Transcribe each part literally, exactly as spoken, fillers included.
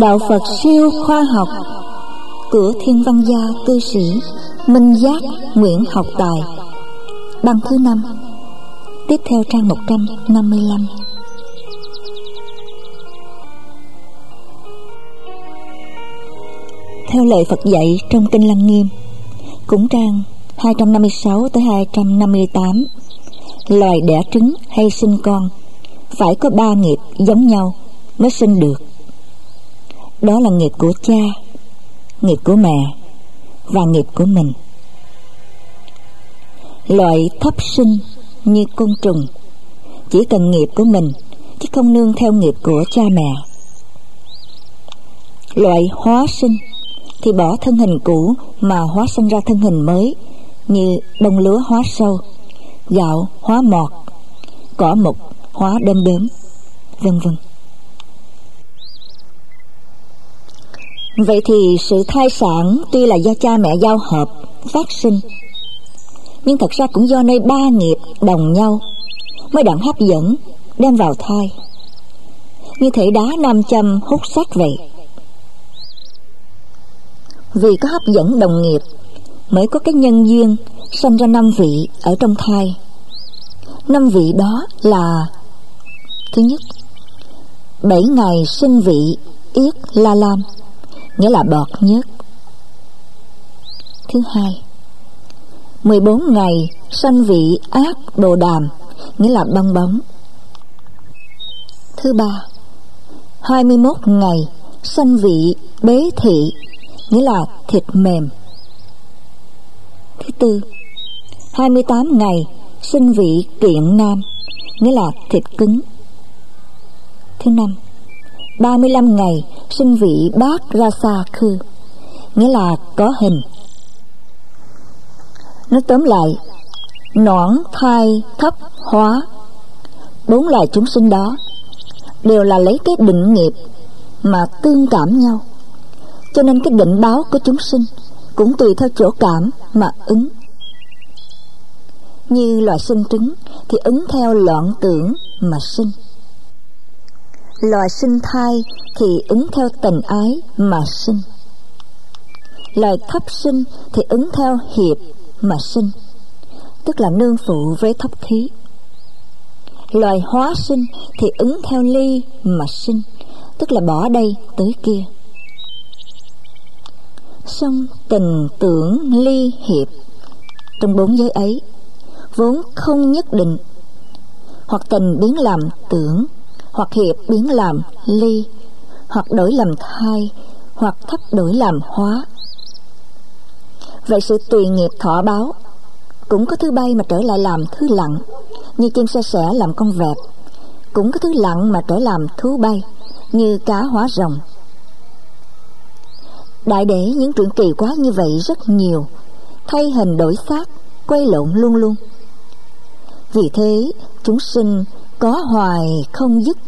Đạo Phật siêu khoa học của thiên văn gia cư sĩ Minh Giác Nguyễn Học Tài. Băng thứ năm. Tiếp theo trang một trăm năm mươi lăm. Theo lời Phật dạy trong Kinh Lăng Nghiêm, cũng trang hai trăm năm mươi sáu tới hai trăm năm mươi tám, loài đẻ trứng hay sinh con phải có ba nghiệp giống nhau mới sinh được. Đó là nghiệp của cha, nghiệp của mẹ và nghiệp của mình. Loại thấp sinh như côn trùng chỉ cần nghiệp của mình chứ không nương theo nghiệp của cha mẹ. Loại hóa sinh thì bỏ thân hình cũ mà hóa sinh ra thân hình mới, như bông lúa hóa sâu, gạo hóa mọt, cỏ mục hóa đom đóm, vân vân. Vậy thì sự thai sản tuy là do cha mẹ giao hợp phát sinh, nhưng thật ra cũng do nơi ba nghiệp đồng nhau mới đặng hấp dẫn đem vào thai, như thể đá nam châm hút sắt vậy. Vì có hấp dẫn đồng nghiệp mới có cái nhân duyên sanh ra năm vị ở trong thai. Năm vị đó là: thứ nhất, bảy ngày sinh vị yết la lam, nghĩa là bọt nhớt. Thứ hai, mười bốn ngày sanh vị ác đồ đàm, nghĩa là bong bóng. Thứ ba, hai mươi mốt ngày sanh vị bế thị, nghĩa là thịt mềm. Thứ tư, hai mươi tám ngày sinh vị kiện nam, nghĩa là thịt cứng. Thứ năm, ba mươi lăm ngày sinh vị bát ra xa khư, nghĩa là có hình. Nói tóm lại, nõn, thai, thấp, hóa, bốn loài chúng sinh đó đều là lấy cái định nghiệp mà tương cảm nhau, cho nên cái định báo của chúng sinh cũng tùy theo chỗ cảm mà ứng. Như loài sinh trứng thì ứng theo loạn tưởng mà sinh, loài sinh thai thì ứng theo tình ái mà sinh, loài thấp sinh thì ứng theo hiệp mà sinh, tức là nương phụ với thấp thí. Loài hóa sinh thì ứng theo ly mà sinh, tức là bỏ đây tới kia. Song tình tưởng ly hiệp trong bốn giới ấy vốn không nhất định, hoặc tình biến làm tưởng, hoặc hiệp biến làm ly, hoặc đổi làm thai, hoặc thấp đổi làm hóa. Vậy sự tùy nghiệp thọ báo cũng có thứ bay mà trở lại làm thứ lặng, như chim sa sẻ làm con vẹt, cũng có thứ lặng mà trở làm thú bay, như cá hóa rồng. Đại để những chuyện kỳ quá như vậy rất nhiều, thay hình đổi xác, quay lộn luôn luôn. Vì thế chúng sinh có hoài không dứt.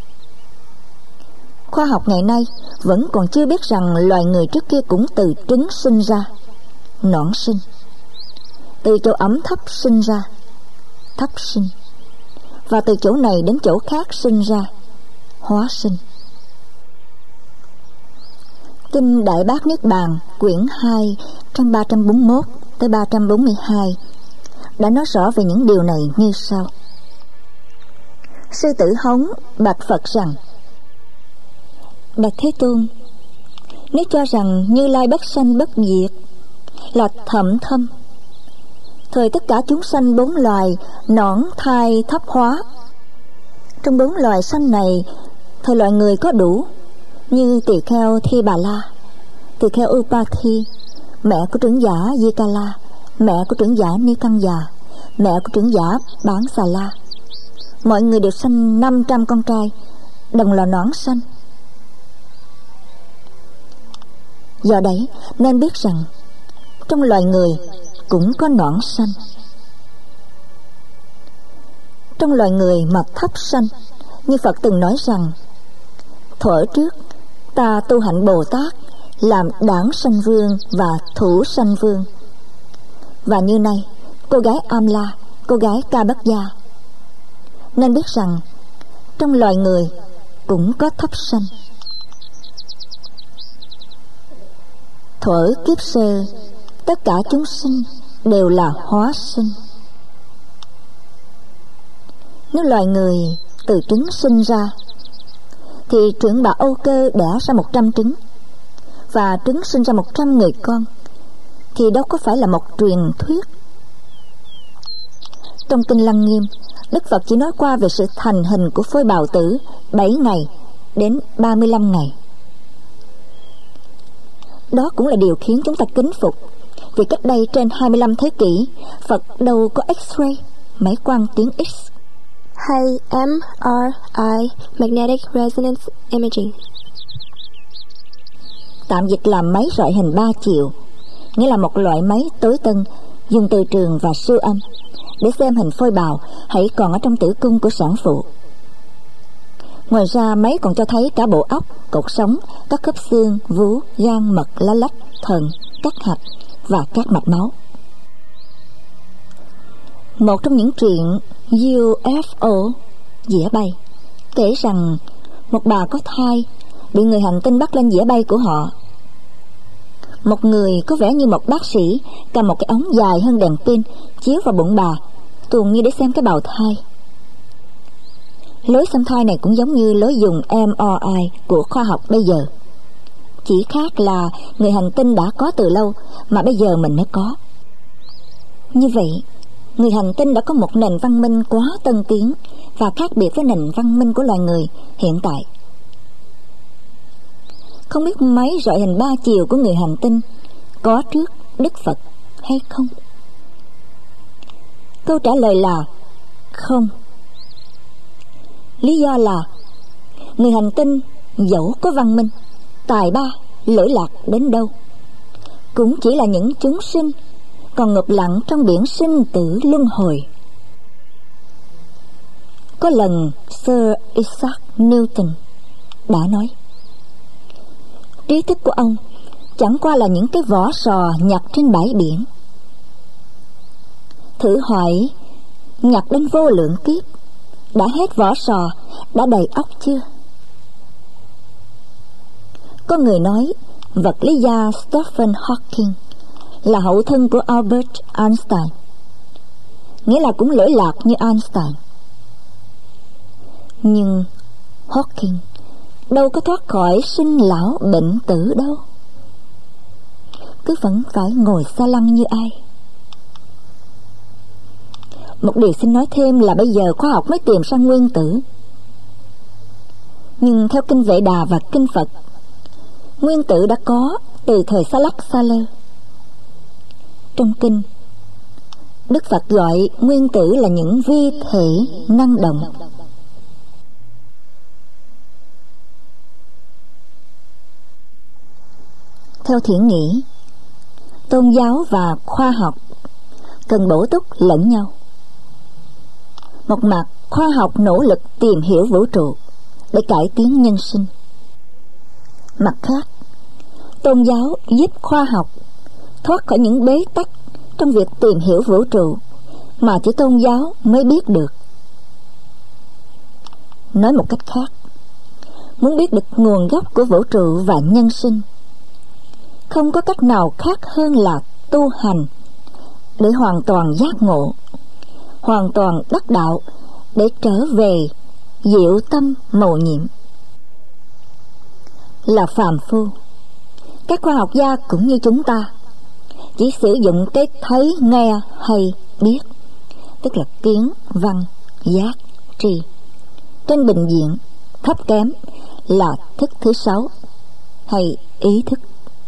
Khoa học ngày nay vẫn còn chưa biết rằng loài người trước kia cũng từ trứng sinh ra, nõn sinh, từ chỗ ẩm thấp sinh ra, thấp sinh, và từ chỗ này đến chỗ khác sinh ra, hóa sinh. Kinh Đại Bát Niết Bàn quyển hai trang ba trăm bốn mươi mốt tới ba trăm bốn mươi hai đã nói rõ về những điều này như sau. Sư tử Hống bạch Phật rằng: Bạch Thế Tôn, nếu cho rằng Như Lai bất sanh bất diệt là thậm thâm, thời tất cả chúng sanh bốn loài nõn, thai, thấp, hóa, trong bốn loài sanh này, thời loài người có đủ, như tỳ kheo Thi Bà La, tỳ kheo Upati, mẹ của trưởng giả Di Ca La, mẹ của trưởng giả Ni Căng Già, mẹ của trưởng giả Bán Xà La. Mọi người đều sanh năm trăm con trai, đồng là nõn sanh. Do đấy nên biết rằng trong loài người cũng có nõn sanh. Trong loài người mà thấp sanh, như Phật từng nói rằng: thuở trước ta tu hạnh Bồ Tát, làm đảng sanh vương và thủ sanh vương. Và như nay cô gái Amla, cô gái Ca Bất Gia. Nên biết rằng trong loài người cũng có thấp sanh. Thuở kiếp sơ, tất cả chúng sinh đều là hóa sinh. Nếu loài người từ trứng sinh ra, thì trưởng bà Âu Cơ đẻ ra một trăm trứng, và trứng sinh ra một trăm người con, thì đâu có phải là một truyền thuyết. Trong Kinh Lăng Nghiêm, Đức Phật chỉ nói qua về sự thành hình của phôi bào tử bảy ngày đến ba mươi lăm ngày. Đó cũng là điều khiến chúng ta kính phục, vì cách đây trên hai mươi lăm thế kỷ, Phật đâu có X-ray, máy quang tuyến X, hay M R I, Magnetic Resonance Imaging, tạm dịch là máy rọi hình ba chiều, nghĩa là một loại máy tối tân dùng từ trường và siêu âm để xem hình phôi bào hãy còn ở trong tử cung của sản phụ. Ngoài ra, máy còn cho thấy cả bộ óc, cột sống, các khớp xương, vú, gan, mật, lá lách, thận, các hạch và các mạch máu. Một trong những chuyện U F O, dĩa bay, kể rằng một bà có thai bị người hành tinh bắt lên dĩa bay của họ. Một người có vẻ như một bác sĩ cầm một cái ống dài hơn đèn pin chiếu vào bụng bà, tuồn như để xem cái bào thai. Lối xem thai này cũng giống như lối dùng M R I của khoa học bây giờ, chỉ khác là người hành tinh đã có từ lâu mà bây giờ mình mới có. Như vậy, người hành tinh đã có một nền văn minh quá tân tiến và khác biệt với nền văn minh của loài người hiện tại. Không biết máy rọi hình ba chiều của người hành tinh có trước Đức Phật hay không? Câu trả lời là không. Lý do là người hành tinh dẫu có văn minh, tài ba, lỗi lạc đến đâu, cũng chỉ là những chúng sinh còn ngụp lặng trong biển sinh tử luân hồi. Có lần Sir Isaac Newton đã nói, trí thức của ông chẳng qua là những cái vỏ sò nhặt trên bãi biển. Thử hỏi, nhặt đến vô lượng kiếp, đã hết vỏ sò, đã đầy óc chưa? Có người nói vật lý gia Stephen Hawking là hậu thân của Albert Einstein, nghĩa là cũng lỗi lạc như Einstein. Nhưng Hawking đâu có thoát khỏi sinh lão bệnh tử đâu, cứ vẫn phải ngồi xa lăng như ai. Một điều xin nói thêm là bây giờ khoa học mới tìm ra nguyên tử, nhưng theo kinh Vệ Đà và kinh Phật, nguyên tử đã có từ thời Sa Lắc Sa Lơ. Trong kinh, Đức Phật gọi nguyên tử là những vi thể năng động. Theo Thiển nghĩ, tôn giáo và khoa học cần bổ túc lẫn nhau. Một mặt, khoa học nỗ lực tìm hiểu vũ trụ để cải tiến nhân sinh. Mặt khác, tôn giáo giúp khoa học thoát khỏi những bế tắc trong việc tìm hiểu vũ trụ mà chỉ tôn giáo mới biết được. Nói một cách khác, muốn biết được nguồn gốc của vũ trụ và nhân sinh, không có cách nào khác hơn là tu hành để hoàn toàn giác ngộ, hoàn toàn đắc đạo, để trở về diệu tâm mầu nhiệm. Là phàm phu, các khoa học gia cũng như chúng ta chỉ sử dụng cái thấy, nghe hay biết, tức là kiến, văn, giác, tri. Trên bình diện thấp kém là thức thứ sáu hay ý thức.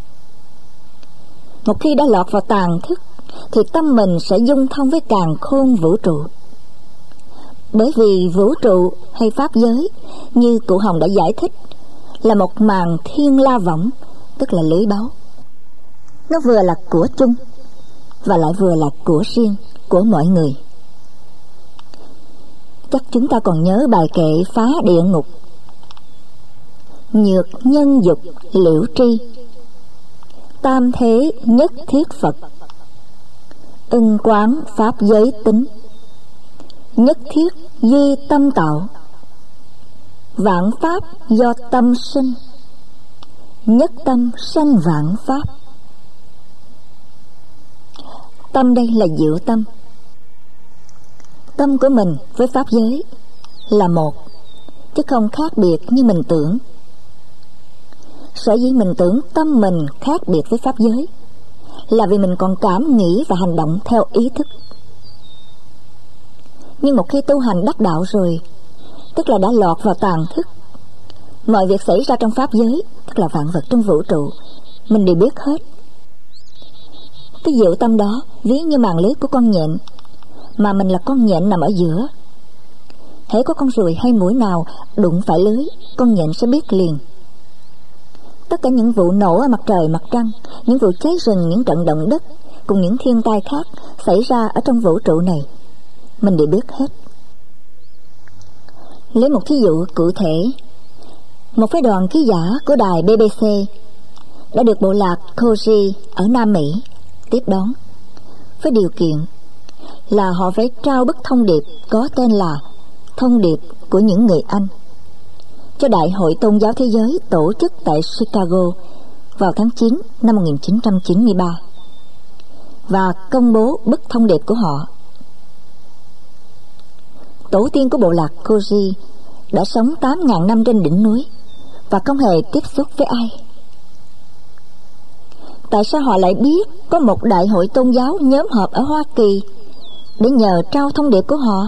Một khi đã lọt vào tàn thức thì tâm mình sẽ dung thông với càn khôn vũ trụ. Bởi vì vũ trụ hay pháp giới, như cụ Hồng đã giải thích, là một màn thiên la võng, tức là lưới báu. Nó vừa là của chung và lại vừa là của riêng của mọi người. Chắc chúng ta còn nhớ bài kệ phá địa ngục: nhược nhân dục liễu tri, tam thế nhất thiết Phật, ưng quán pháp giới tính, nhất thiết duy tâm tạo, vạn pháp do tâm sinh, nhất tâm sanh vạn pháp. Tâm đây là diệu tâm. Tâm của mình với pháp giới là một, chứ không khác biệt như mình tưởng. Sở dĩ mình tưởng tâm mình khác biệt với pháp giới là vì mình còn cảm nghĩ và hành động theo ý thức. Nhưng một khi tu hành đắc đạo rồi, tức là đã lọt vào tàng thức, mọi việc xảy ra trong pháp giới, tức là vạn vật trong vũ trụ, mình đều biết hết. Cái diệu tâm đó ví như màn lưới của con nhện, mà mình là con nhện nằm ở giữa. Hễ có con ruồi hay muỗi nào đụng phải lưới, con nhện sẽ biết liền. Tất cả những vụ nổ ở mặt trời mặt trăng, những vụ cháy rừng, những trận động đất cùng những thiên tai khác xảy ra ở trong vũ trụ này, mình đều biết hết. Lấy một thí dụ cụ thể, một phái đoàn ký giả của đài bê bê xê đã được bộ lạc Koji ở Nam Mỹ tiếp đón, với điều kiện là họ phải trao bức thông điệp có tên là Thông điệp của những người Anh cho Đại hội Tôn giáo Thế giới tổ chức tại Chicago vào tháng chín năm một nghìn chín trăm chín mươi ba, và công bố bức thông điệp của họ. Tổ tiên của bộ lạc Koji đã sống tám nghìn năm trên đỉnh núi và không hề tiếp xúc với ai. Tại sao họ lại biết có một đại hội tôn giáo nhóm họp ở Hoa Kỳ để nhờ trao thông điệp của họ?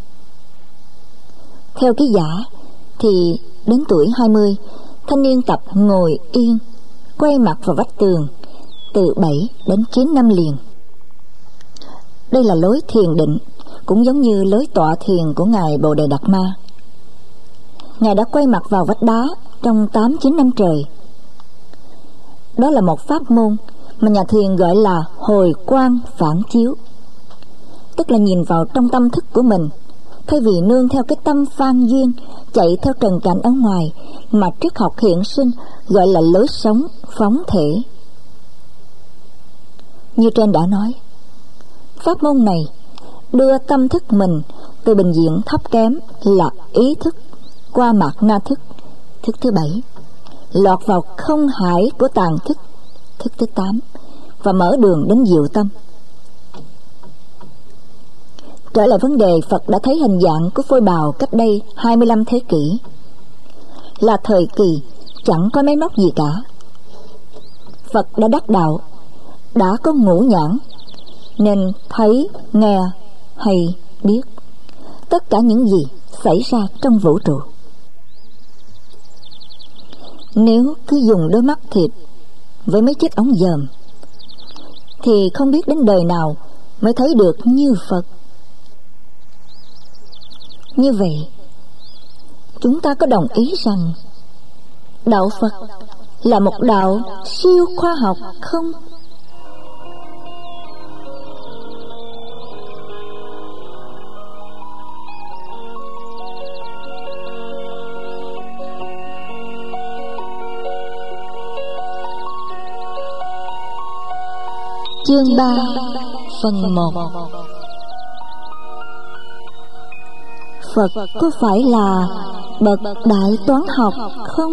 Theo ký giả thì đến tuổi hai mươi, thanh niên tập ngồi yên, quay mặt vào vách tường từ bảy đến chín năm liền. Đây là lối thiền định, cũng giống như lối tọa thiền của Ngài Bồ Đề Đạt Ma. Ngài đã quay mặt vào vách đá trong tám chín năm trời. Đó là một pháp môn mà nhà thiền gọi là hồi quang phản chiếu, tức là nhìn vào trong tâm thức của mình, thay vì nương theo cái tâm phan duyên chạy theo trần cảnh ở ngoài, mà triết học hiện sinh gọi là lối sống phóng thể. Như trên đã nói, pháp môn này đưa tâm thức mình từ bình diện thấp kém là ý thức qua mạt na thức, thức thứ bảy, lọt vào không hải của tàng thức, thức thứ tám, và mở đường đến diệu tâm. Trở lại vấn đề, Phật đã thấy hình dạng của phôi bào cách đây hai mươi lăm thế kỷ, là thời kỳ chẳng có máy móc gì cả. Phật đã đắc đạo, đã có ngũ nhãn, nên thấy, nghe hay biết tất cả những gì xảy ra trong vũ trụ. Nếu cứ dùng đôi mắt thịt với mấy chiếc ống dòm thì không biết đến đời nào mới thấy được như Phật. Như vậy, chúng ta có đồng ý rằng đạo Phật là một đạo siêu khoa học không? Chương ba, phần một. Phật có phải là bậc đại toán học không?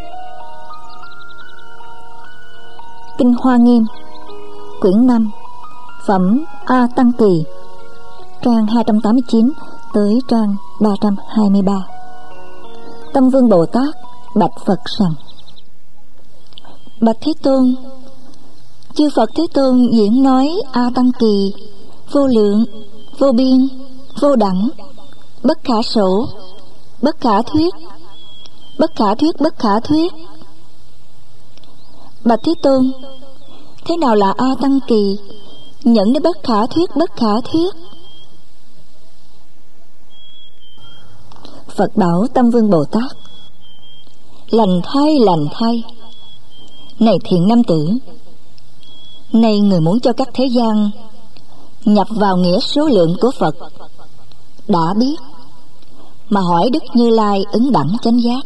Kinh Hoa Nghiêm, quyển năm, phẩm A Tăng Kỳ, trang hai trăm tám mươi chín tới trang ba trăm hai mươi ba. Tâm Vương Bồ Tát bạch Phật rằng: Bạch Thế Tôn, chư Phật Thế Tôn diễn nói A Tăng Kỳ vô lượng, vô biên, vô đẳng, bất khả sổ, bất khả thuyết, bất khả thuyết, bất khả thuyết. Bạch Thế Tôn, thế nào là A Tăng Kỳ nhận đến bất khả thuyết, bất khả thuyết? Phật bảo Tâm Vương Bồ Tát: Lành thay, lành thay. Này thiện nam tử, nay người muốn cho các thế gian nhập vào nghĩa số lượng của Phật đã biết, mà hỏi Đức Như Lai ứng đẳng chánh giác.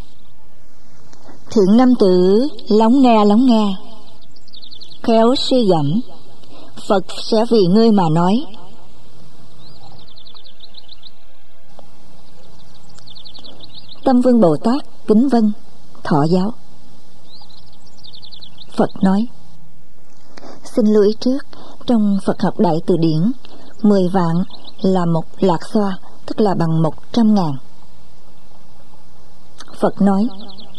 Thiện nam tử, lắng nghe, lắng nghe, khéo suy gẫm, Phật sẽ vì ngươi mà nói. Tâm Vương Bồ Tát kính vâng, thọ giáo. Phật nói: Xin lưu ý trước, Trong Phật học Đại Từ Điển, mười vạn là một lạc xoa, tức là bằng một trăm ngàn. Phật nói: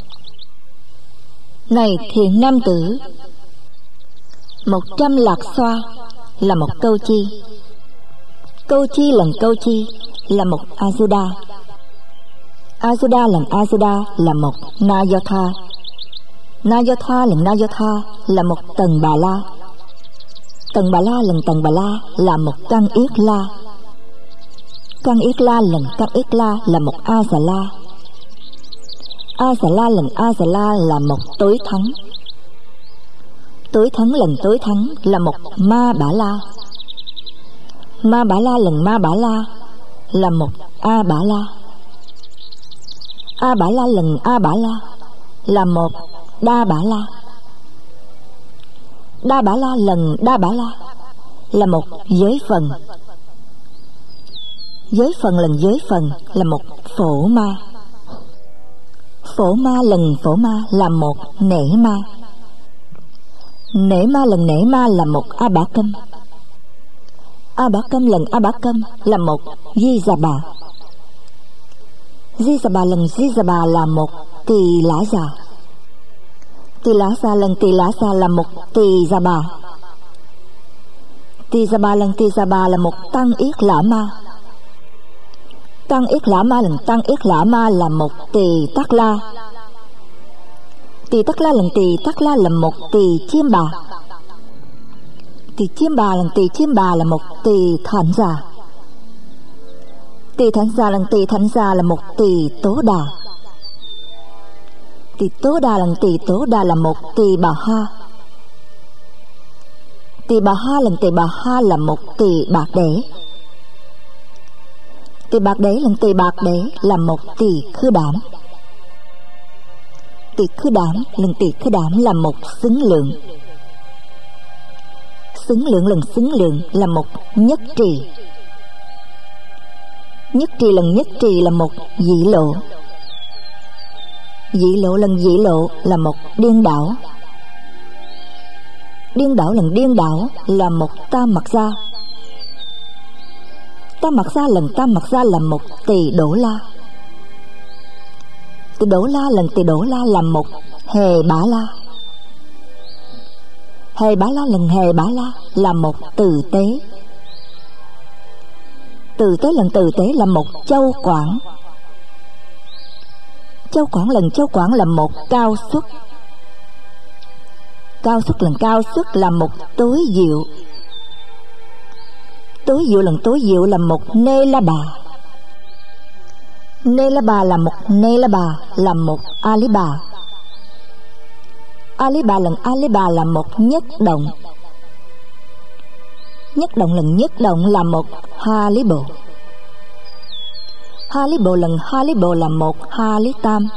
Này thiện nam tử, một trăm lạc xoa là một câu chi, câu chi lần câu chi là một Ajuda, Ajuda lần Ajuda là một Nayotha, Nayotha lần Nayotha là một tầng Bà La, tầng Bà La lần tầng Bà La là một căn Yết La, căn Yết La lần căn Yết La là một A Xà La, A Xà La lần A Xà La là một tối thắng, tối thắng lần tối thắng là một Ma Bả La, Ma Bả La lần Ma Bả La là một A Bả La, A Bả La lần A Bả La là một Đa Bả La, Đa Bả La lần Đa Bả La là một giới phần, giới phần lần giới phần là một Phổ Ma, Phổ Ma lần Phổ Ma là một Nể Ma, Nể Ma lần Nể Ma là một A Bả Câm, A Bả Câm lần A Bả Câm là một Di Già Bà, Di Già Bà lần Di Già Bà là một Tỳ Lã Già, Tỳ Lã Già lần Tỳ Lã Già là một Tỳ Già Bà, Tỳ Già Bà lần Tỳ Già Bà là một Tăng Yết Lã Ma, Tăng Yết Lã Ma lần Tăng Yết Lã Ma là một Tỳ Tắc La, Tỳ Tắc La lần Tỳ Tắc La là một Tỳ Chiêm Bà, Tỳ Chiêm Bà lần Tỳ Chiêm Bà là một Tỳ Thánh Già, Tỳ Thánh Già lần Tỳ Thánh Già là một Tỳ Tố Đà, Tỳ Tố Đà lần Tỳ Tố Đà là một Tỳ Bà Ha, Tỳ Bà Ha lần Tỳ Bà Ha là một Tỳ Bạc Đế, Tỳ Bạc Đế lần Tỳ Bạc Đế là một Tỳ Khư Đảm, Tỳ Khư Đảm lần Tỳ Khư Đảm là một Xứng Lượng, Xứng Lượng lần Xứng Lượng là một Nhất Trì, Nhất Trì lần Nhất Trì là một Dĩ Lộ, Dĩ Lộ lần Dĩ Lộ là một Điên Đảo, Điên Đảo lần Điên Đảo là một Tam Mặc Gia, Tam Mặc Gia lần Tam Mặc Gia là một Tỳ Đổ La, Tỳ Đổ La lần Tỳ Đổ La là một Hề Bá La, Hề Bá La lần Hề Bá La là một Từ Tế, Từ Tế lần Từ Tế là một Châu Quảng, Châu Quảng lần Châu Quảng là một Cao Xuất, Cao Xuất lần Cao Xuất là một Tối Diệu, Tối Diệu lần Tối Diệu là một Nê La Bà, Nê La Bà là một Nê La Bà là một A Lý Bà, A Lý Bà lần A Lý Bà là một Nhất Động, Nhất Động lần Nhất Động là một Ha Lý Bộ, Ha Lý Bộ lần Ha Lý Bộ là một Ha Lý Tam,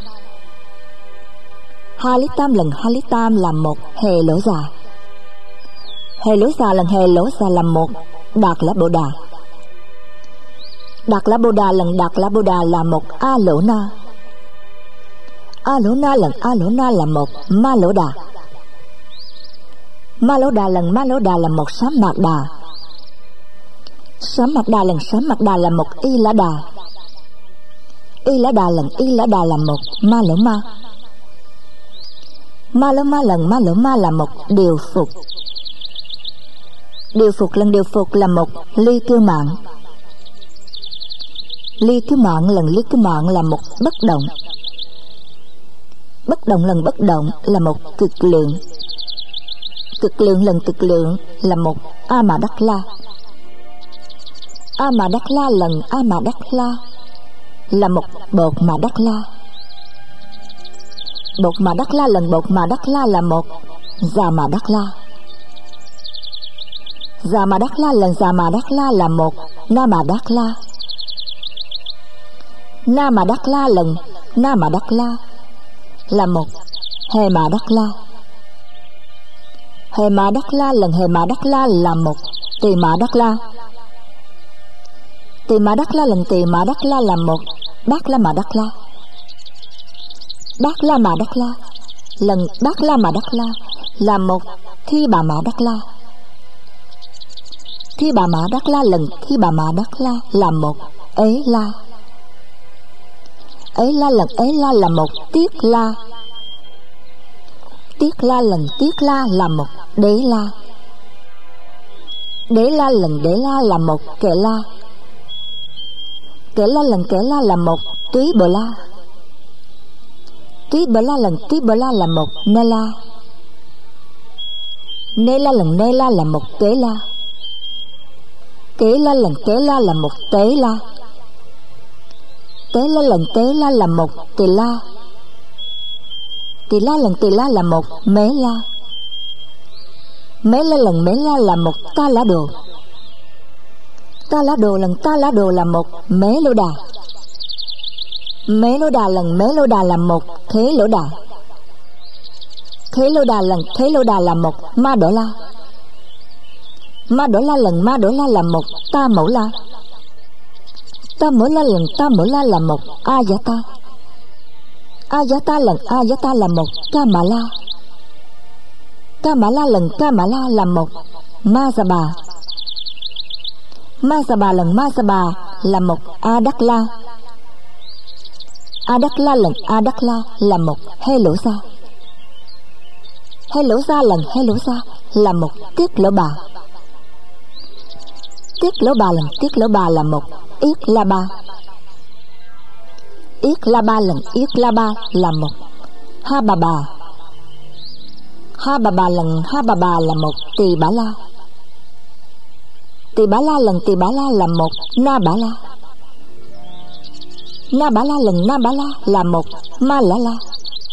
Ha Lý Tam lần Ha Lý Tam là một Hề Lỗ Già, Hề Lỗ Già lần Hề Lỗ Già là một Đạt Lã Bồ Đà, Đạt Lã Bồ Đà lần Đạt Lã Bồ Đà là một A Lỗ Na, A Lỗ Na lần A Lỗ Na là một Ma Lỗ Đà, Ma Lỗ Đà lần Ma Lỗ Đà là một Sám Mạc Đà, Sám Mạc Đà lần Sám Mạc Đà là một Y Lã Đà, Y Lã Đà lần Y Lã Đà là một Ma Lỗ Ma, Ma Lỗ Ma lần Ma Lỗ Ma là một Điều Phục, Điều Phục lần Điều Phục là một Ly Cư Mạng, Ly Cư Mạng lần Ly Cư Mạng là một Bất Động, Bất Động lần Bất Động là một Cực Lượng, Cực Lượng lần Cực Lượng là một A Mà Đắc La, A Mà Đắc La lần A Mà Đắc La là một Bột Mà Đắc La, Bột Mà Đắc La lần Bột Mà Đắc La là một Già Mà Đắc La, Già Mà Đắc La lần Già Mà Đắc La là một Na Mà Đắc La, Na Mà Đắc La lần Na Mà Đắc La là một Hề Mà Đắc La, Hề Mà Đắc La lần Hề Mà Đắc La là một Tỳ Mà Đắc La, Tỳ Mà Đắc La lần Tỳ Mà Đắc La là một Bát La Mà Đắc La, Bát La Mà Đắc La lần Bát La Mà Đắc La là một Thi Bà Mà Đắc La, Thi Bà Mã Đắc La lần Thi Bà Mã Đắc La là một Ế La. Ế La lần Ế La là một Tiết La. Tiết La lần Tiết La là một Đế La. Đế La lần Đế La là một Kệ La. Kệ La lần Kệ La là một Túy Bờ La. Túy Bờ La lần Túy Bờ La là một Nê La. Nê La lần Nê La là một Kế La. Kế La lần Kế La là một Tế La. Tế La lần Tế La là một Tỳ La. Tỳ La lần Tỳ La là một Mế La. Mế La lần Mế La là một Ta Lã Đồ. Ta Lã Đồ lần Ta Lã Đồ là một Mế Lô Đà. Mế Lô Đà lần Mế Lô Đà là một Thế Lỗ Đà. Thế Lô Đà lần Thế Lô Đà là một Ma Đỗ La. Ma Đỗ La lần Ma Đỗ La là một Ta Mẫu La. Ta Mẫu La lần Ta Mẫu La là một A Giá Ta. A Giá Ta lần A Giá Ta là một Ca Mã La. Ca Mã La lần Ca Mã La là một Ma Sa Bà. Ma Sa Bà lần Ma Sa Bà là một A Đắc La. A Đắc La lần A Đắc La là một Hê Lỗ Sa. Hê Lỗ Sa lần Hê Lỗ Sa là một Tiết Lỗ Bà. Tiết Lỗ Bà lần Tiết Lỗ Bà là một Yết La Ba. Yết La Ba lần Yết La Ba là một Ha Bà Bà. Ha Bà Bà lần Ha Bà Bà là một Tỳ Bả La. Tỳ Bả La lần Tỳ Bả La là một Na Bả La. Na Bả La lần Na Bả La là một Ma Lã La.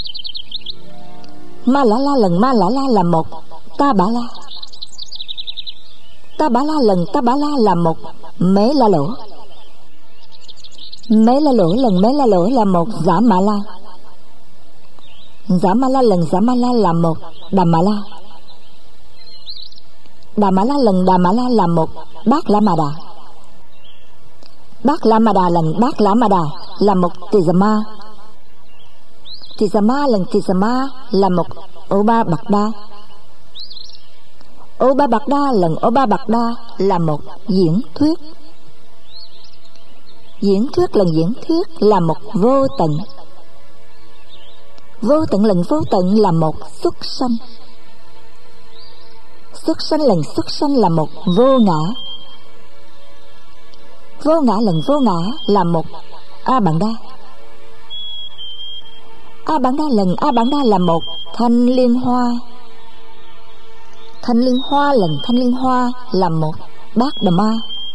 Ma Lã La lần Ma Lã La là một Ta Bả La. Ta Bả La lần Ta Bả La là một Mế La Lỗ. Mế La Lỗ lần Mế La Lỗ là một Giả Mã La. Giả Mã La lần Giả Mã La là một Đà Mã La. Đà Mã La lần Đà Mã La là một Bát Lã Ma Đà. Bát Lã Ma Đà lần Bát Lã Ma Đà là một Tỳ Sa Ma. Tỳ Sa Ma lần Tỳ Sa Ma là một Ô Ba Bạc Đa. Ô Ba Bạc Đa lần Ô Ba Bạc Đa là một Diễn Thuyết. Diễn Thuyết lần Diễn Thuyết là một Vô Tận. Vô Tận lần Vô Tận là một Xuất Sanh. Xuất Sanh lần Xuất Sanh là một Vô Ngã. Vô Ngã lần Vô Ngã là một A Bạn Đa. A Bạn Đa lần A Bạn Đa là một Thanh Liên Hoa. Thanh Liên Hoa lần Thanh Liên Hoa là một Bát Đầu Ma.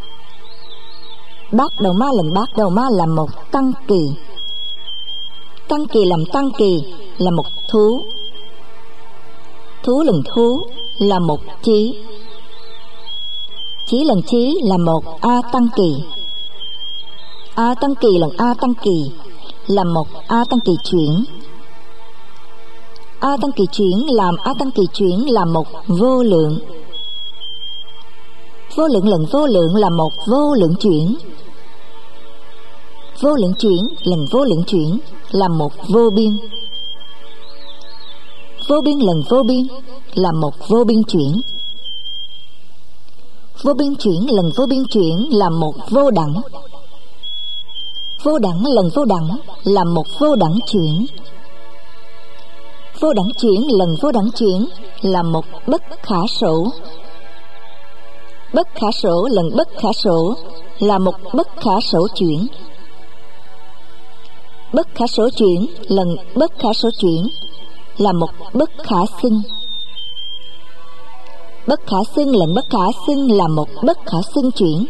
Bát Đầu Ma lần Bát Đầu Ma là một Tăng Kỳ. Tăng Kỳ làm Tăng Kỳ là một Thú. Thú lần Thú là một Chí. Chí lần Chí là một A Tăng Kỳ. A Tăng Kỳ lần A Tăng Kỳ là một A Tăng Kỳ chuyển. A Tăng Kỳ chuyển làm A Tăng Kỳ chuyển là một Vô Lượng. Vô Lượng lần Vô Lượng là một Vô Lượng chuyển. Vô Lượng chuyển lần Vô Lượng chuyển là một Vô Biên. Vô Biên lần Vô Biên là một Vô Biên chuyển. Vô Biên chuyển lần Vô Biên chuyển là một Vô Đẳng. Vô Đẳng lần Vô Đẳng là một Vô Đẳng chuyển. Vô Đẳng chuyển lần Vô Đẳng chuyển là một Bất Khả Sổ. Bất Khả Sổ lần Bất Khả Sổ là một Bất Khả Sổ chuyển. Bất Khả Sổ chuyển lần Bất Khả Sổ chuyển là một Bất Khả Xưng. Bất Khả Xưng lần Bất Khả Xưng là một Bất Khả Xưng chuyển.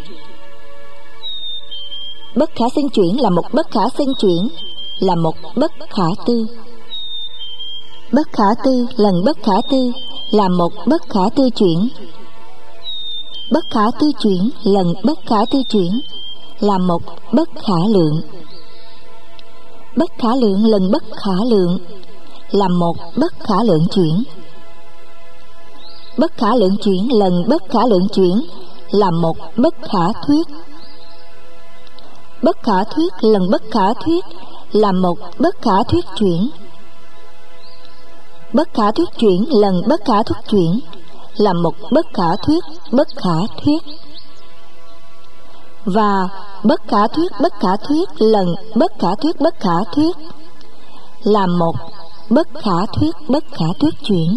Bất Khả Xưng chuyển là một Bất Khả Xưng chuyển là một Bất Khả Tư. Bất Khả Tư lần Bất Khả Tư là một Bất Khả Tư chuyển. Bất Khả Tư chuyển lần Bất Khả Tư chuyển là một Bất Khả Lượng. Bất Khả Lượng lần Bất Khả Lượng là một Bất Khả Lượng chuyển. Bất Khả Lượng chuyển lần Bất Khả Lượng chuyển là một Bất Khả Thuyết. Bất Khả Thuyết lần Bất Khả Thuyết là một Bất Khả Thuyết chuyển. Bất Khả Thuyết chuyển lần Bất Khả Thuyết chuyển là một Bất Khả Thuyết Bất Khả Thuyết. và bất khả thuyết bất khả thuyết lần bất khả thuyết bất khả thuyết làm một bất khả thuyết bất khả thuyết chuyển.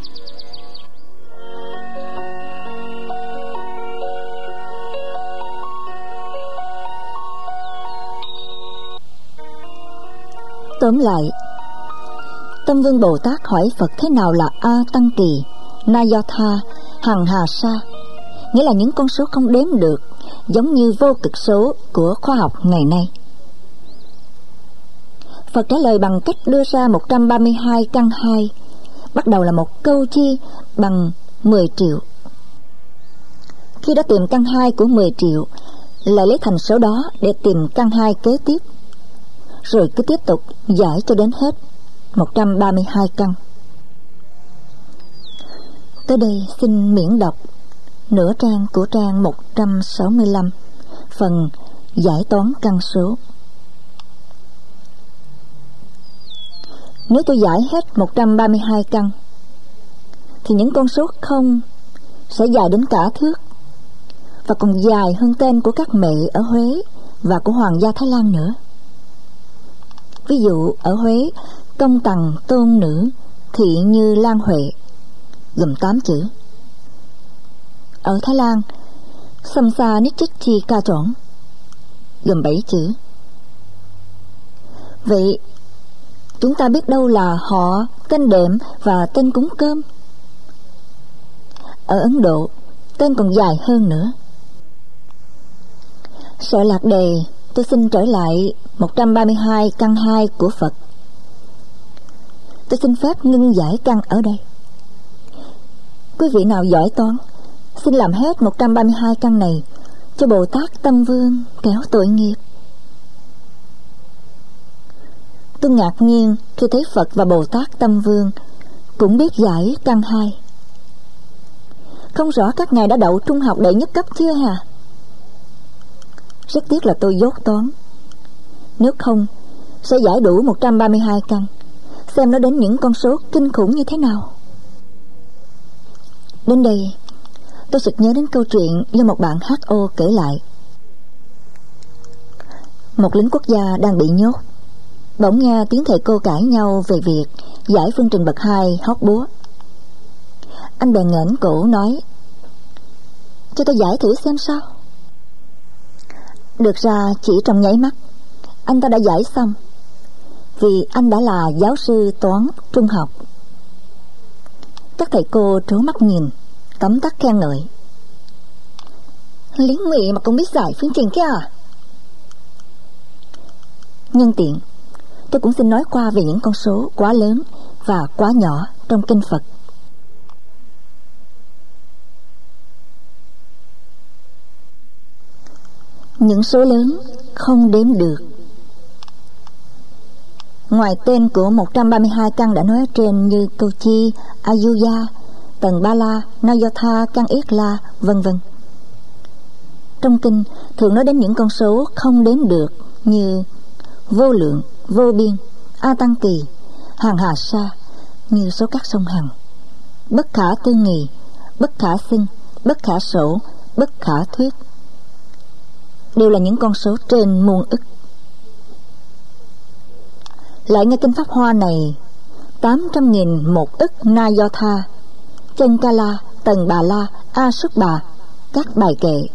Tóm lại, Tâm Vương Bồ Tát hỏi Phật thế nào là A Tăng Kỳ, Nayatha, Hằng Hà Sa, nghĩa là những con số không đếm được, giống như vô cực số của khoa học ngày nay. Phật trả lời bằng cách đưa ra một trăm ba mươi hai căn hai, bắt đầu là một câu chi bằng mười triệu. Khi đã tìm căn hai của mười triệu, lại lấy thành số đó để tìm căn hai kế tiếp, rồi cứ tiếp tục giải cho đến hết một trăm ba mươi hai căn. Tới đây xin miễn đọc nửa trang của trang một trăm sáu mươi lăm, phần giải toán căn số. Nếu tôi giải hết một trăm ba mươi hai căn, thì những con số không sẽ dài đến cả thước, và còn dài hơn tên của các mẹ ở Huế và của Hoàng gia Thái Lan nữa. Ví dụ ở Huế, Công Tằng Tôn Nữ Thị Như Lan Huệ gồm tám chữ. Ở Thái Lan, Samsa Nichichi Ca Trỏn gồm bảy chữ. Vậy chúng ta biết đâu là họ, tên đệm và tên cúng cơm? Ở Ấn Độ, tên còn dài hơn nữa. Sợ lạc đề, tôi xin trở lại một trăm ba mươi hai căn hai của Phật. Tôi xin phép ngưng giải căn ở đây. Quý vị nào giỏi toán, xin làm hết một trăm ba mươi hai căn này cho Bồ Tát Tâm Vương kéo tội nghiệp. Tôi ngạc nhiên khi thấy Phật và Bồ Tát Tâm Vương cũng biết giải căn hai. Không rõ các ngài đã đậu trung học đệ nhất cấp chưa hả? Rất tiếc là tôi dốt toán. Nếu không, sẽ giải đủ một trăm ba mươi hai căn, xem nó đến những con số kinh khủng như thế nào. Đến đây, tôi sực nhớ đến câu chuyện do một bạn hát o kể lại. Một lính quốc gia đang bị nhốt, bỗng nghe tiếng thầy cô cãi nhau về việc giải phương trình bậc hai hót búa. Anh bèn nghển cổ nói: cho tôi giải thử xem sao. Được ra chỉ trong nháy mắt, anh ta đã giải xong, vì anh đã là giáo sư toán trung học. Các thầy cô trố mắt nhìn, tấm tắc khen ngợi: lính Mỹ mà cũng biết giải phương trình kia à? Nhân tiện, tôi cũng xin nói qua về những con số quá lớn và quá nhỏ trong kinh Phật. Những số lớn không đếm được. Ngoài tên của một trăm ba mươi hai căn đã nói ở trên như câu chi, Ayuya, Tần Ba La, Nayatha, căn Yết La, vân vân, trong kinh thường nói đến những con số không đếm được như vô lượng, vô biên, A Tăng Kỳ, Hằng Hà Sa, như số các sông Hằng, bất khả tư nghì, bất khả xưng, bất khả sổ, bất khả thuyết, đều là những con số trên muôn ức. Lại nghe kinh Pháp Hoa này, tám trăm nghìn một ức Nayatha, Chân Ca La, Tần Bà La, A Xuất Bà, các bài kệ.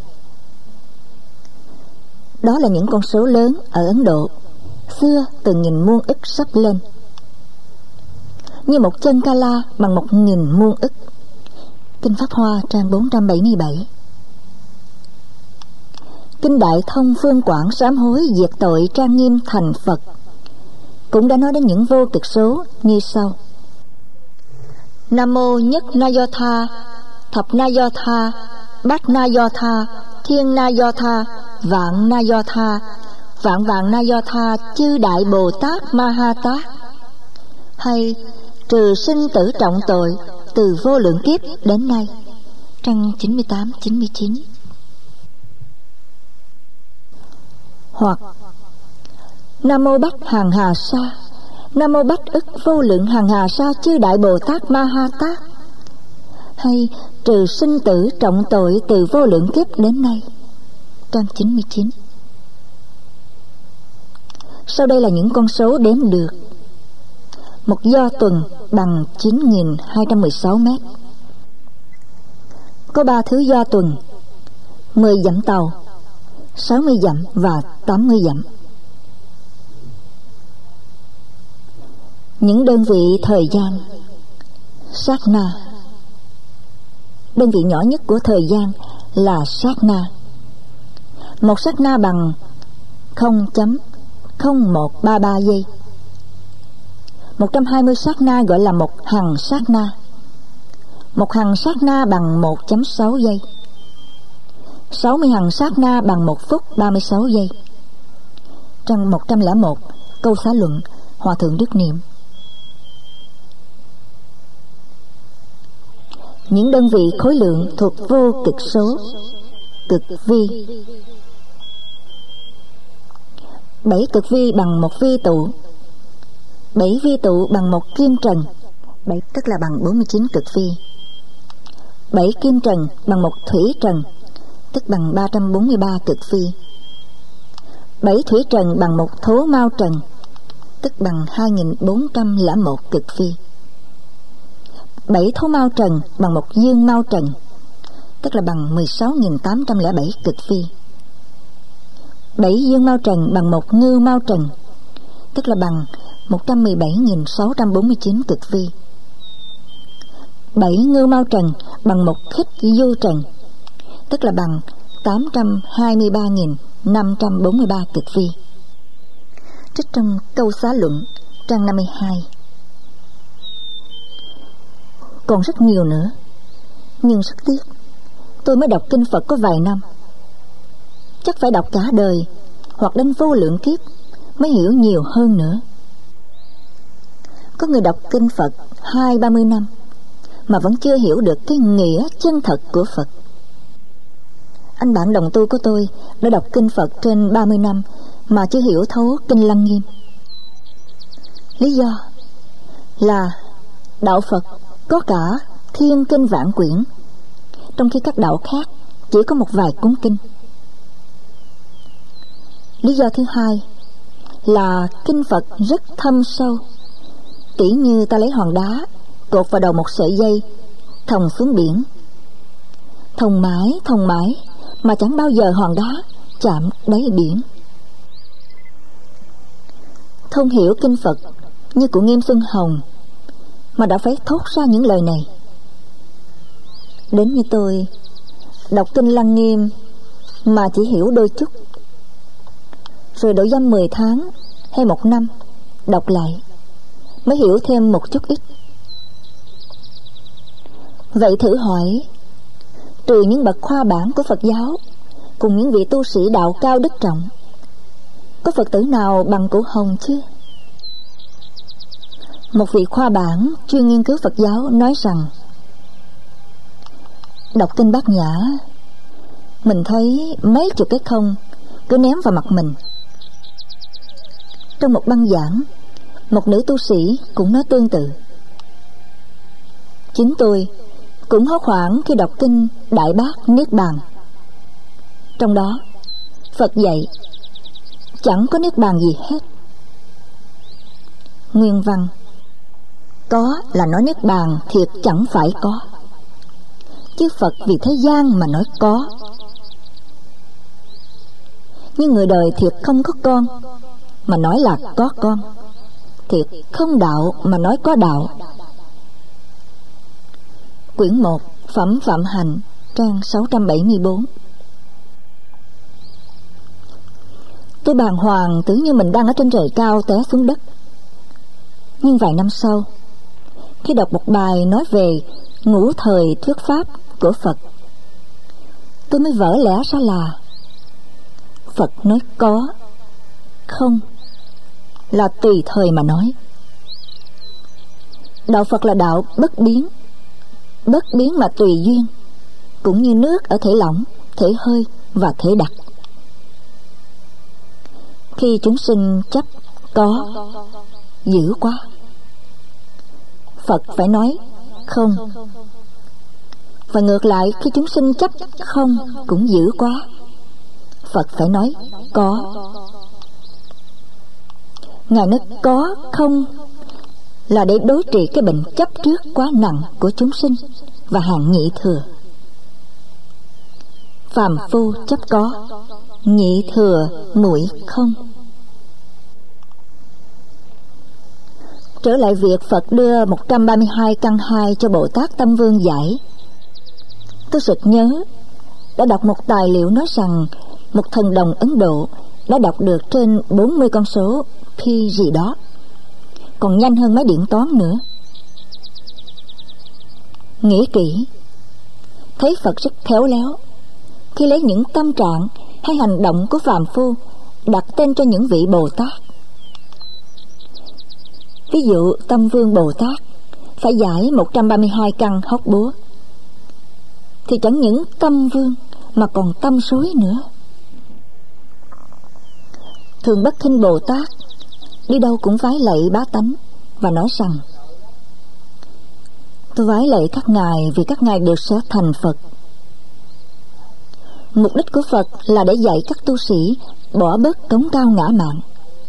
Đó là những con số lớn ở Ấn Độ, xưa từ nghìn muôn ức sắp lên. Như một chân Ca La bằng một nghìn muôn ức. Kinh Pháp Hoa trang bốn trăm bảy mươi bảy. Kinh Đại Thông Phương Quảng sám hối diệt tội trang nghiêm thành Phật cũng đã nói đến những vô cực số như sau: Nam mô nhất Nayatha, thập Nayatha, bát Nayatha, thiên Nayatha, vạn Nayatha, vạn vạn Nayatha chư đại Bồ Tát Ma Ha Tát. Hay trừ sinh tử trọng tội từ vô lượng kiếp đến nay. Trang chín mươi tám chín mươi chín. Hoặc Nam mô Bát Hằng Hà Sa, Nam mô Bát ức vô lượng Hằng Hà Sa chư đại Bồ Tát Ma Ha Tát. Hay trừ sinh tử trọng tội từ vô lượng kiếp đến nay. trang chín mươi chín. Sau đây là những con số đếm được. Một do tuần bằng chín nghìn hai trăm mười sáu mét. Có ba thứ do tuần: mười dặm tàu, sáu mươi dặm và tám mươi dặm. Những đơn vị thời gian: sát na. Đơn vị nhỏ nhất của thời gian là sát na. Một sát na bằng không phẩy không một ba ba giây. một trăm hai mươi sát na gọi là một hằng sát na. Một hằng sát na bằng một phẩy sáu giây. sáu mươi hằng sát na bằng một phút ba mươi sáu giây. Trang một trăm lẻ một, câu xã luận, Hòa thượng Đức Niệm. Những đơn vị khối lượng thuộc vô cực số, cực vi. Bảy cực vi bằng một vi tụ. Bảy vi tụ bằng một kim trần, bảy tức là bằng bốn mươi chín cực vi. Bảy kim trần bằng một thủy trần, tức bằng ba trăm bốn mươi ba cực vi. Bảy thủy trần bằng một thố mao trần, tức bằng hai nghìn bốn trăm lẻ một cực vi. Bảy thố mao trần bằng một dương mao trần, tức là bằng mười sáu nghìn tám trăm lẻ bảy cực vi. Bảy dương mao trần bằng một ngư mao trần, tức là bằng một trăm mười bảy nghìn sáu trăm bốn mươi chín cực vi. Bảy ngư mao trần bằng một khích du trần, tức là bằng tám trăm hai mươi ba nghìn năm trăm bốn mươi ba cực vi. Trích trong câu xã luận, trang năm mươi hai. Còn rất nhiều nữa, nhưng rất tiếc tôi mới đọc kinh Phật có vài năm. Chắc phải đọc cả đời hoặc đến vô lượng kiếp mới hiểu nhiều hơn nữa. Có người đọc kinh Phật hai ba mươi năm mà vẫn chưa hiểu được cái nghĩa chân thật của Phật. Anh bạn đồng tu của tôi đã đọc kinh Phật trên ba mươi năm mà chưa hiểu thấu kinh Lăng Nghiêm. Lý do là đạo Phật có cả thiên kinh vạn quyển, trong khi các đạo khác chỉ có một vài cuốn kinh. Lý do thứ hai là kinh Phật rất thâm sâu, tỉ như ta lấy hòn đá cột vào đầu một sợi dây, thòng xuống biển, thòng mãi thòng mãi mà chẳng bao giờ hòn đá chạm đáy biển. Thông hiểu kinh Phật như của Nghiêm Xuân Hồng mà đã phải thốt ra những lời này. Đến như tôi đọc kinh Lăng Nghiêm mà chỉ hiểu đôi chút, rồi đổ dăm mười tháng hay một năm đọc lại mới hiểu thêm một chút ít. Vậy thử hỏi, trừ những bậc khoa bản của Phật giáo cùng những vị tu sĩ đạo cao đức trọng, có Phật tử nào bằng cụ Hồng chứ? Một vị khoa bản chuyên nghiên cứu Phật giáo nói rằng, đọc kinh Bát Nhã, mình thấy mấy chục cái không cứ ném vào mặt mình. Trong một băng giảng, một nữ tu sĩ cũng nói tương tự. Chính tôi cũng hốt hoảng khi đọc kinh Đại Bát Niết Bàn. Trong đó Phật dạy chẳng có niết bàn gì hết. Nguyên văn: có là nói niết bàn thiệt chẳng phải có, chứ Phật vì thế gian mà nói có. Nhưng người đời thiệt không có con mà nói là có con, thiệt không đạo mà nói có đạo. Quyển một, Phẩm Phạm Hạnh, trang sáu trăm bảy mươi bốn. Tôi bàng hoàng tưởng như mình đang ở trên trời cao té xuống đất. Nhưng vài năm sau, khi đọc một bài nói về ngũ thời thuyết pháp của Phật, tôi mới vỡ lẽ ra là Phật nói có, không là tùy thời mà nói. Đạo Phật là đạo bất biến, bất biến mà tùy duyên, cũng như nước ở thể lỏng, thể hơi và thể đặc. Khi chúng sinh chấp có, dữ quá, Phật phải nói không. Và ngược lại, khi chúng sinh chấp không cũng dữ quá, Phật phải nói có. Ngài nói có không là để đối trị cái bệnh chấp trước quá nặng của chúng sinh và hạng nhị thừa. Phàm phu chấp có, nhị thừa muội không. Trở lại việc Phật đưa một trăm ba mươi hai căn hai cho Bồ Tát Tâm Vương giải, tôi sực nhớ đã đọc một tài liệu nói rằng một thần đồng Ấn Độ đã đọc được trên bốn mươi con số pi gì đó, còn nhanh hơn máy điện toán nữa. Nghĩ kỹ, thấy Phật rất khéo léo khi lấy những tâm trạng hay hành động của phàm phu đặt tên cho những vị Bồ Tát. Ví dụ Tâm Vương Bồ Tát phải giải một trăm ba mươi hai căn hóc búa, thì chẳng những tâm vương mà còn tâm suối nữa. Thường Bất Khinh Bồ Tát đi đâu cũng vái lạy bá tánh và nói rằng: tôi vái lạy các ngài vì các ngài đều sẽ thành Phật. Mục đích của Phật là để dạy các tu sĩ bỏ bớt cống cao ngã mạn.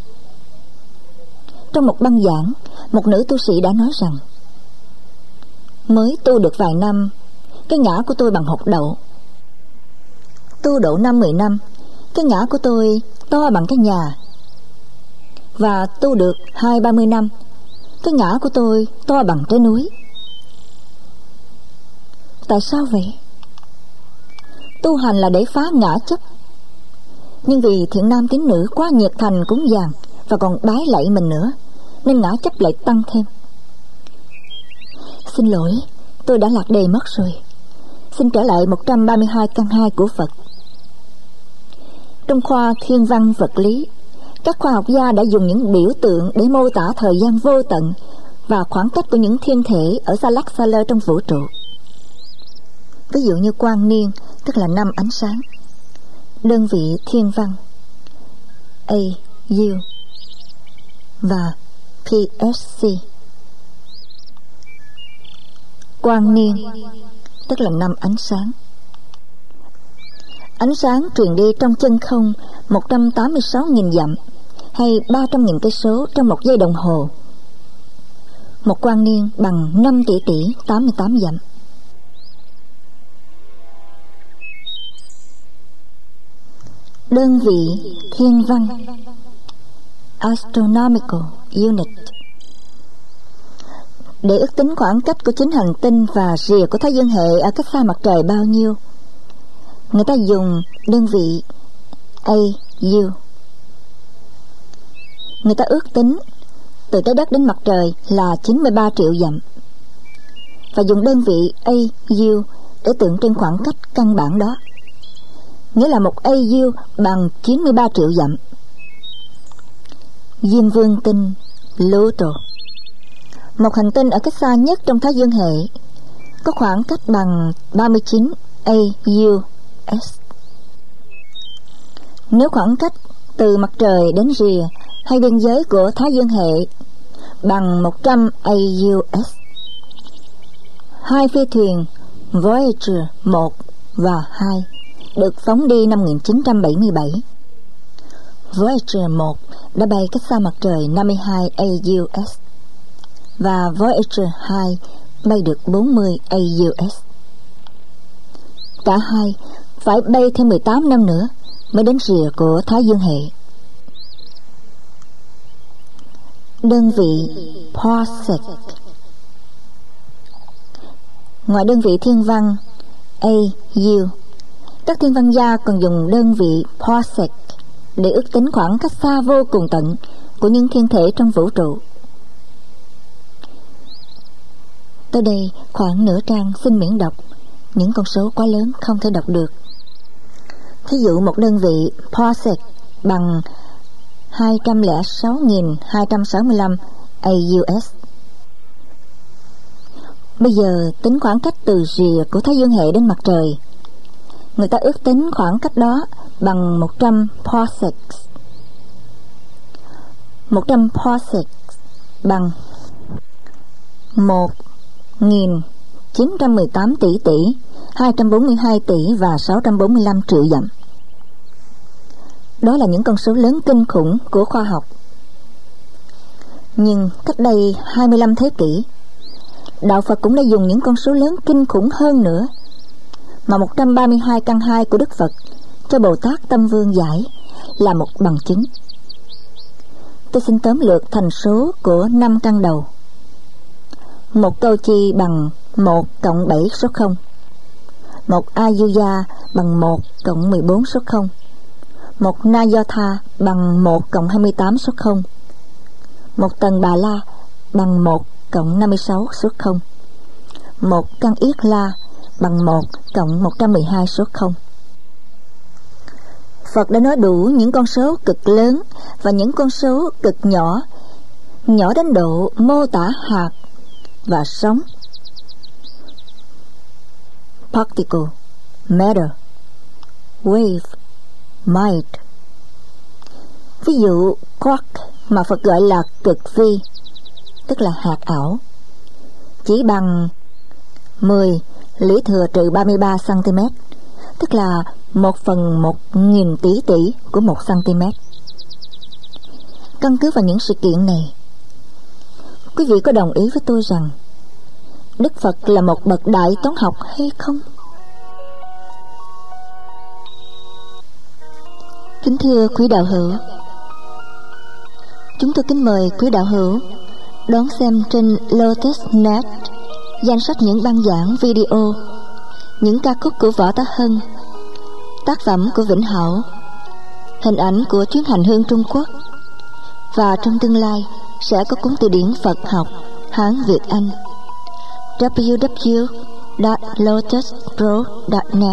Trong một băng giảng, một nữ tu sĩ đã nói rằng: mới tu được vài năm, cái ngã của tôi bằng hột đậu. Tu độ năm mười năm, cái ngã của tôi to bằng cái nhà. Và tu được hai ba mươi năm, cái ngã của tôi to bằng trái núi. Tại sao vậy? Tu hành là để phá ngã chấp, nhưng vì thiện nam tín nữ quá nhiệt thành cúng dường và còn bái lạy mình nữa, nên ngã chấp lại tăng thêm. Xin lỗi, tôi đã lạc đề mất rồi. Xin trở lại một trăm ba mươi hai căn hai của Phật. Trong khoa thiên văn vật lý, các khoa học gia đã dùng những biểu tượng để mô tả thời gian vô tận và khoảng cách của những thiên thể ở xa lắc xa lơ trong vũ trụ. Ví dụ như quang niên, tức là năm ánh sáng. Đơn vị thiên văn A U và P S C. Quang niên tức là năm ánh sáng. Ánh sáng truyền đi trong chân không một trăm tám mươi sáu nghìn dặm hay ba trăm nghìn cây số trong một giây đồng hồ. Một quang niên bằng năm tỷ tỷ tám mươi tám dặm. Đơn vị thiên văn Astronomical Unit. Để ước tính khoảng cách của chính hành tinh và rìa của Thái Dương hệ ở cách xa mặt trời bao nhiêu, người ta dùng đơn vị A U. Người ta ước tính từ trái đất đến mặt trời là chín mươi ba triệu dặm, và dùng đơn vị A U để tượng trưng khoảng cách căn bản đó, nghĩa là một A U bằng chín mươi ba triệu dặm. Diêm Vương tinh Pluto, một hành tinh ở cách xa nhất trong Thái Dương hệ, có khoảng cách bằng ba mươi chín A U S. Nếu khoảng cách từ mặt trời đến rìa hay biên giới của Thái Dương hệ bằng một trăm A U S, hai phi thuyền Voyager một và hai được phóng đi năm một nghìn chín trăm bảy mươi bảy. Voyager một đã bay cách xa mặt trời năm mươi hai A U S và Voyager hai bay được bốn mươi A U S. Cả hai phải bay thêm mười tám năm nữa mới đến rìa của Thái Dương hệ. Đơn vị Parsec. Ngoài đơn vị thiên văn A U, các thiên văn gia còn dùng đơn vị Parsec để ước tính khoảng cách xa vô cùng tận của những thiên thể trong vũ trụ. Tới đây khoảng nửa trang xin miễn đọc những con số quá lớn không thể đọc được. Thí dụ một đơn vị Parsec bằng hai trăm lẻ sáu nghìn hai trăm sáu mươi lăm A U S. Bây giờ tính khoảng cách từ rìa của Thái Dương hệ đến mặt trời. Người ta ước tính khoảng cách đó bằng một trăm parsecs. một trăm parsecs bằng một nghìn chín trăm mười tám tỷ tỷ hai trăm bốn mươi hai tỷ và sáu trăm bốn mươi lăm triệu dặm. Đó là những con số lớn kinh khủng của khoa học. Nhưng cách đây hai mươi lăm thế kỷ, Đạo Phật cũng đã dùng những con số lớn kinh khủng hơn nữa mà một trăm ba mươi hai căn hai của Đức Phật cho Bồ Tát Tâm Vương giải là một bằng chứng. Tôi xin tóm lược thành số của năm căn đầu. Một câu chi bằng một cộng bảy số không. Một Ayuya bằng một cộng mười bốn số không. Một Nayotha bằng một cộng hai mươi tám số không. Một tầng Bà La bằng một cộng năm mươi sáu số không. Một căn Yết La bằng một cộng một trăm mười hai số không. Phật đã nói đủ những con số cực lớn và những con số cực nhỏ, nhỏ đến độ mô tả hạt và sóng. Particle, matter, wave, might. Ví dụ quark mà Phật gọi là cực vi, tức là hạt ảo, chỉ bằng mười lũy thừa trừ ba mươi ba xăng-ti-mét, tức là một phần một nghìn tỷ tỷ của một cm. Căn cứ vào những sự kiện này, quý vị có đồng ý với tôi rằng Đức Phật là một bậc đại toán học hay không? Kính thưa quý đạo hữu, chúng tôi kính mời quý đạo hữu đón xem trên Lotus Net danh sách những băng giảng video, những ca khúc của Võ Tá Hân, tác phẩm của Vĩnh Hảo, hình ảnh của chuyến hành hương Trung Quốc, và trong tương lai sẽ có cuốn từ điển Phật học Hán Việt Anh. w w w chấm lotus pro chấm net.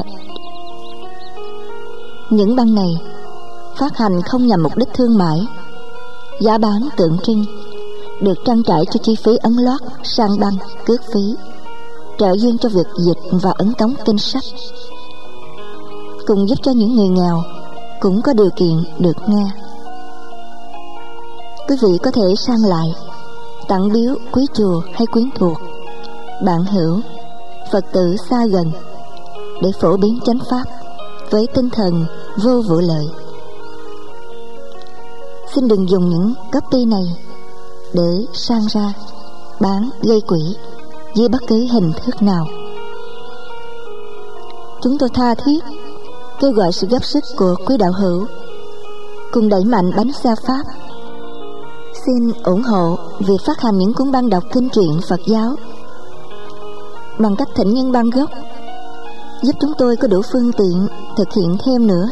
Những băng này phát hành không nhằm mục đích thương mại, giá bán tượng trưng, được trang trải cho chi phí ấn loát, sang băng, cước phí, trợ duyên cho việc dịch và ấn tống kinh sách, cùng giúp cho những người nghèo cũng có điều kiện được nghe. Quý vị có thể sang lại, tặng biếu quý chùa hay quyến thuộc, bạn hữu, Phật tử xa gần, để phổ biến chánh pháp với tinh thần vô vụ lợi. Xin đừng dùng những copy này để sang ra, bán, gây quỹ dưới bất cứ hình thức nào. Chúng tôi tha thiết kêu gọi sự góp sức của quý đạo hữu cùng đẩy mạnh bánh xe Pháp. Xin ủng hộ việc phát hành những cuốn băng đọc kinh truyện Phật giáo bằng cách thỉnh nhân băng gốc, giúp chúng tôi có đủ phương tiện thực hiện thêm nữa.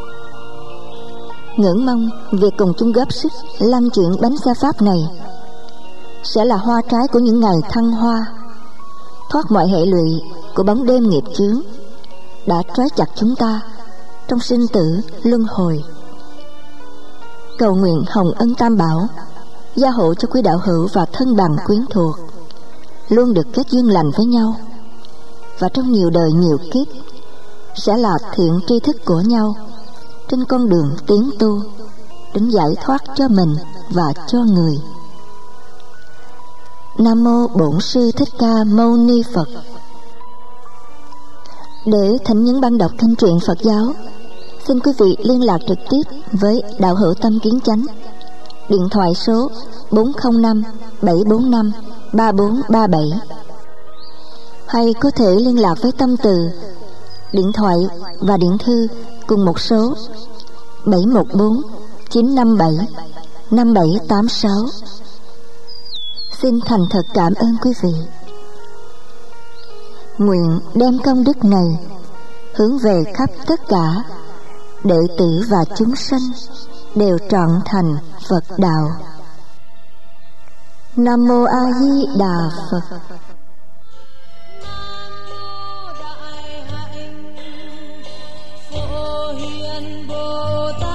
Ngưỡng mong việc cùng chung góp sức lan truyền bánh xe Pháp này sẽ là hoa trái của những ngày thăng hoa, thoát mọi hệ lụy của bóng đêm nghiệp chướng đã trói chặt chúng ta trong sinh tử luân hồi. Cầu nguyện hồng ân Tam Bảo gia hộ cho quý đạo hữu và thân bằng quyến thuộc luôn được kết duyên lành với nhau, và trong nhiều đời nhiều kiếp sẽ là thiện tri thức của nhau trên con đường tiến tu đến giải thoát cho mình và cho người. Nam mô Bổn Sư Thích Ca Mâu Ni Phật. Để thỉnh những băng đọc kinh truyện Phật giáo, xin quý vị liên lạc trực tiếp với đạo hữu Tâm Kiến Chánh, điện thoại số bốn không năm bảy bốn năm ba bốn ba bảy, hay có thể liên lạc với Tâm Từ, điện thoại và điện thư cùng một số bảy một bốn chín năm bảy năm bảy tám sáu. Xin thành thật cảm ơn quý vị. Nguyện đem công đức này hướng về khắp tất cả đệ tử và chúng sanh đều trọn thành Phật đạo. Nam mô A Di Đà Phật. Nam mô Đại Hạnh Phổ Hiền Bồ Tát.